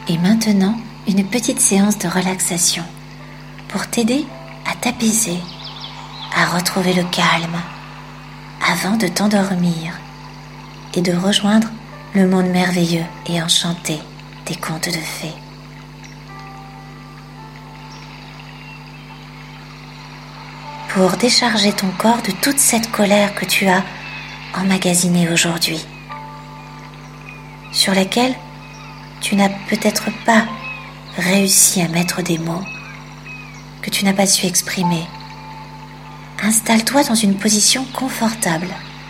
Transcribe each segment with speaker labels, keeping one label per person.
Speaker 1: Et maintenant, une petite séance de relaxation pour t'aider à t'apaiser, à retrouver le calme avant de t'endormir et de rejoindre le monde merveilleux et enchanté des contes de fées. Pour décharger ton corps de toute cette colère que tu as emmagasinée aujourd'hui, sur laquelle tu n'as peut-être pas réussi à mettre des mots, que tu n'as pas su exprimer. Installe-toi dans une position confortable.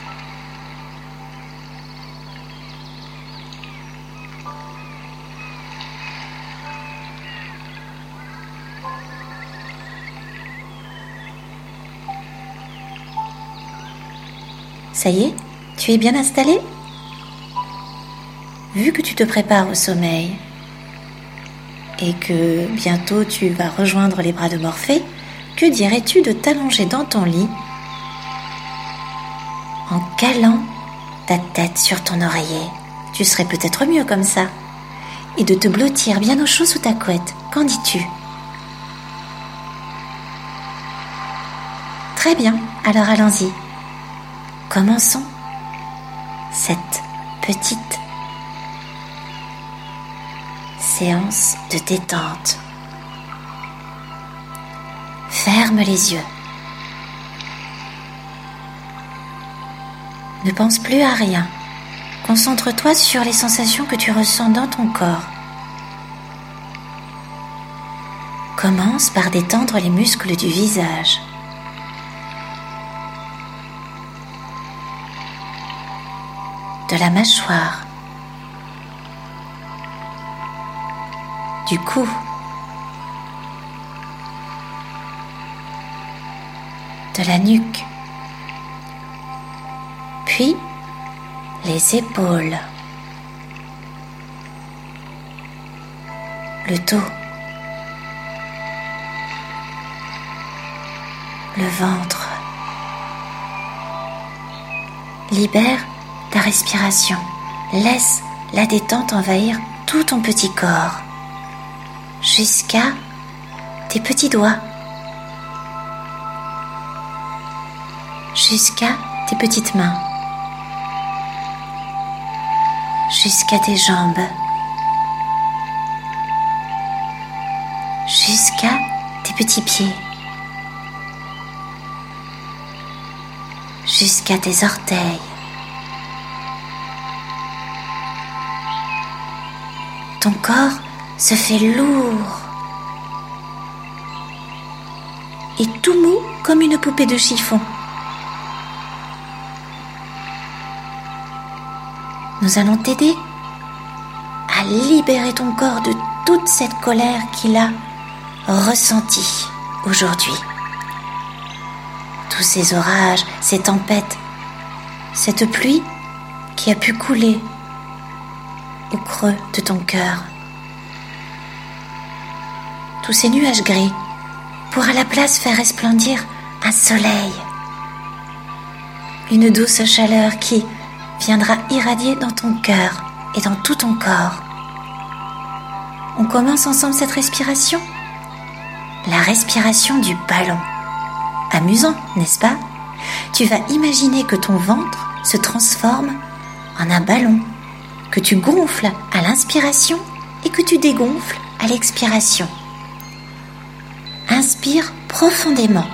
Speaker 1: Ça y est, tu es bien installé ? Vu que tu te prépares au sommeil et que bientôt tu vas rejoindre les bras de Morphée, que dirais-tu de t'allonger dans ton lit en calant ta tête sur ton oreiller ? Tu serais peut-être mieux comme ça. Et de te blottir bien au chaud sous ta couette. Qu'en dis-tu ? Très bien, alors allons-y. Commençons cette petite séance de détente. Ferme les yeux. Ne pense plus à rien. Concentre-toi sur les sensations que tu ressens dans ton corps. Commence par détendre les muscles du visage. De la mâchoire. Du cou, de la nuque, puis les épaules, le dos, le ventre. Libère ta respiration, laisse la détente envahir tout ton petit corps. Jusqu'à tes petits doigts, jusqu'à tes petites mains, jusqu'à tes jambes, jusqu'à tes petits pieds, jusqu'à tes orteils. Ton corps se fait lourd et tout mou comme une poupée de chiffon. Nous allons t'aider à libérer ton corps de toute cette colère qu'il a ressentie aujourd'hui. Tous ces orages, ces tempêtes, cette pluie qui a pu couler au creux de ton cœur. Tous ces nuages gris pour à la place faire resplendir un soleil, une douce chaleur qui viendra irradier dans ton cœur et dans tout ton corps. On commence ensemble cette respiration, la respiration du ballon. Amusant, n'est-ce pas ? Tu vas imaginer que ton ventre se transforme en un ballon, que tu gonfles à l'inspiration et que tu dégonfles à l'expiration. Inspire profondément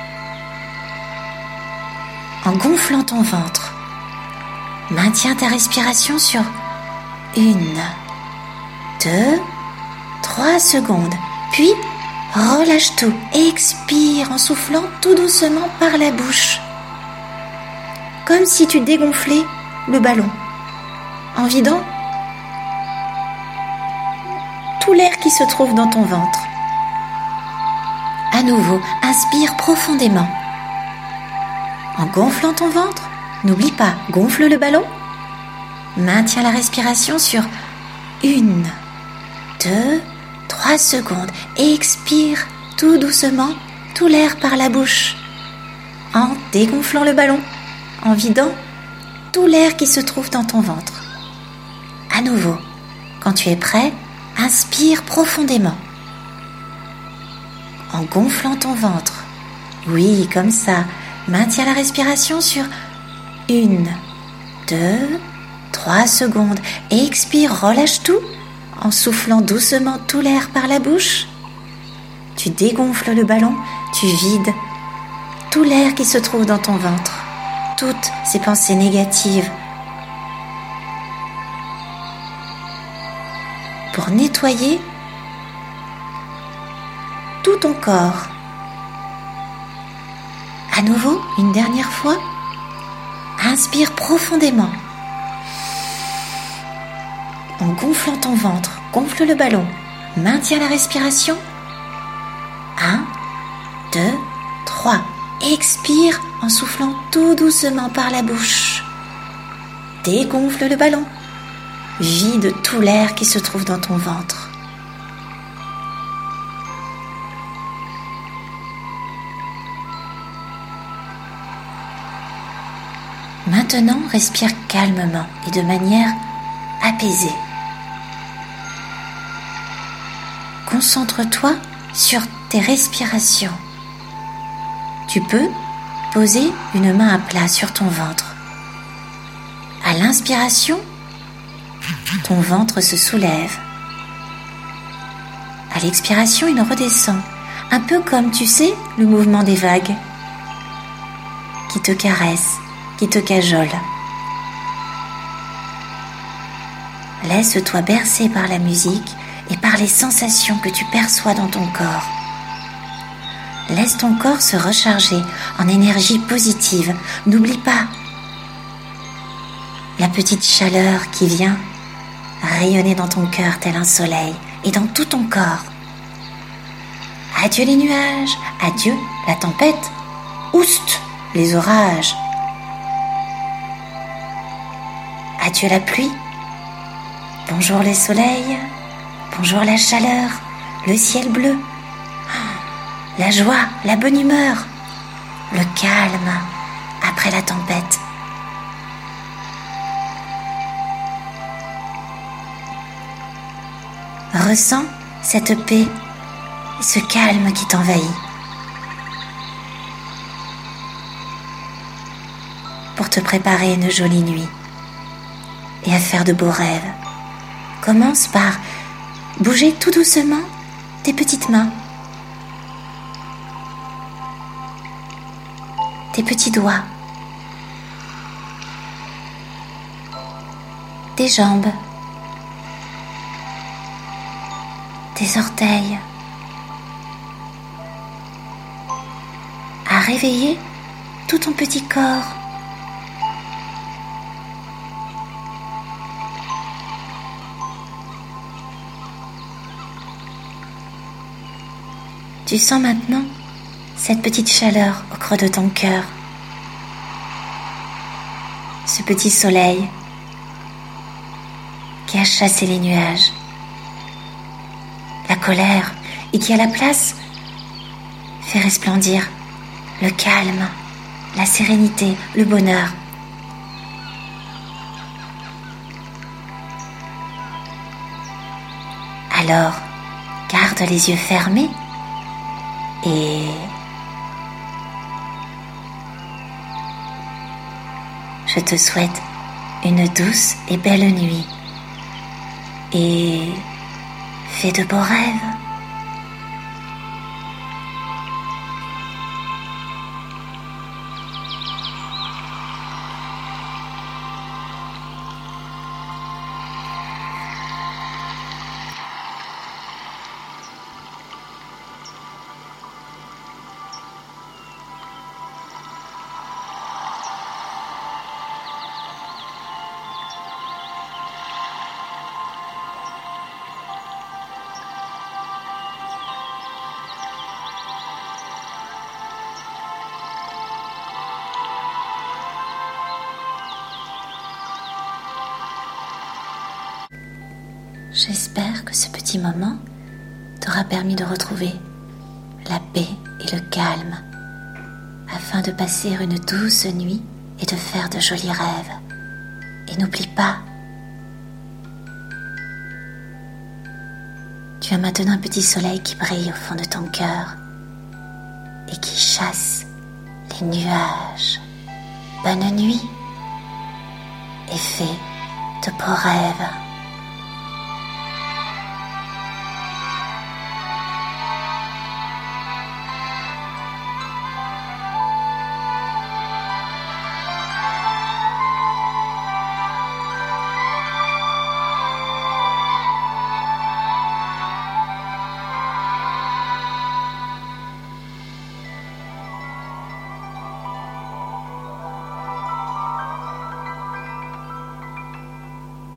Speaker 1: en gonflant ton ventre. Maintiens ta respiration sur 1, 2, 3 secondes. Puis relâche tout et expire en soufflant tout doucement par la bouche. Comme si tu dégonflais le ballon en vidant tout l'air qui se trouve dans ton ventre. À nouveau, inspire profondément. En gonflant ton ventre, n'oublie pas, gonfle le ballon. Maintiens la respiration sur 1, 2, 3 secondes et expire tout doucement tout l'air par la bouche en dégonflant le ballon, en vidant tout l'air qui se trouve dans ton ventre. À nouveau, quand tu es prêt, Inspire profondément en gonflant ton ventre. Oui, comme ça. Maintiens la respiration sur 1, 2, 3 secondes. Et expire, relâche tout en soufflant doucement tout l'air par la bouche. Tu dégonfles le ballon, tu vides tout l'air qui se trouve dans ton ventre, toutes ces pensées négatives. Pour nettoyer tout ton corps. À nouveau, une dernière fois, inspire profondément. En gonflant ton ventre, gonfle le ballon, maintiens la respiration. 1, 2, 3. Expire en soufflant tout doucement par la bouche. Dégonfle le ballon. Vide tout l'air qui se trouve dans ton ventre. Maintenant, respire calmement et de manière apaisée. Concentre-toi sur tes respirations. Tu peux poser une main à plat sur ton ventre. À l'inspiration, ton ventre se soulève. À l'expiration, il redescend, un peu comme, tu sais, le mouvement des vagues qui te caressent, qui te cajolent. Laisse-toi bercer par la musique et par les sensations que tu perçois dans ton corps. Laisse ton corps se recharger en énergie positive. N'oublie pas la petite chaleur qui vient rayonner dans ton cœur tel un soleil et dans tout ton corps. Adieu les nuages, adieu la tempête, oust les orages. Adieu la pluie, bonjour les soleils, bonjour la chaleur, le ciel bleu, la joie, la bonne humeur, le calme après la tempête. Ressens cette paix et ce calme qui t'envahit. Pour te préparer une jolie nuit et à faire de beaux rêves, commence par bouger tout doucement tes petites mains, tes petits doigts, tes jambes, tes orteils, à réveiller tout ton petit corps. Tu sens maintenant cette petite chaleur au creux de ton cœur, ce petit soleil qui a chassé les nuages, la colère et qui à la place fait resplendir le calme, la sérénité, le bonheur. Alors, garde les yeux fermés et je te souhaite une douce et belle nuit et fais de beaux rêves. J'espère que ce petit moment t'aura permis de retrouver la paix et le calme afin de passer une douce nuit et de faire de jolis rêves. Et n'oublie pas, Tu as maintenant un petit soleil qui brille au fond de ton cœur et qui chasse les nuages. Bonne nuit et fais de beaux rêves.